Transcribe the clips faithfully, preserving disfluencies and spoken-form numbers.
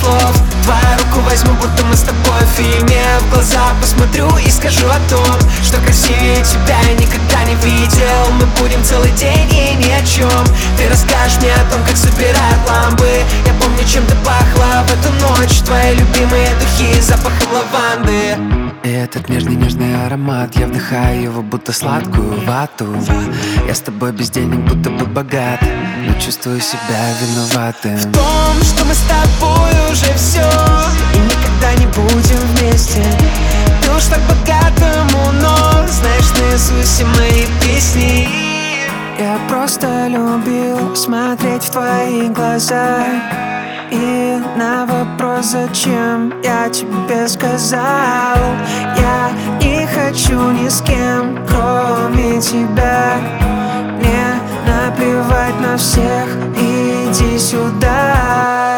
слов. Твою руку возьму, будто мы с тобой в фильме. В глаза посмотрю и скажу о том, что красивее тебя я никогда не видел. Мы будем целый день и ни о чем. Ты расскажешь мне о том, как собирают лампы. Я помню, чем ты пахла в эту ночь. Твои любимые духи с запахом лаванды. И этот нежный-нежный аромат, я вдыхаю его, будто сладкую вату. Я с тобой без денег, будто бы богат, но чувствую себя виноватым в том, что мы с тобой уже все и никогда не будем вместе. Ты уж так богатому, но знаешь наизусть все мои песни. Я просто любил смотреть в твои глаза, и на вопрос, зачем, я тебе сказал: я не хочу ни с кем, кроме тебя. Мне наплевать на всех, иди сюда.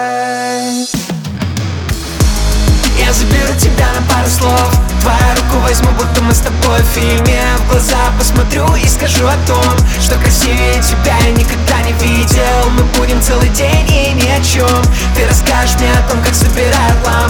Я заберу тебя на пару слов. Твою руку возьму, будто мы с тобой в фильме. В глаза посмотрю и скажу о том, что красивее тебя я никогда не видел. Мы будем целый день и ни о чем. Ты расскажешь мне о том, как собирают лампы.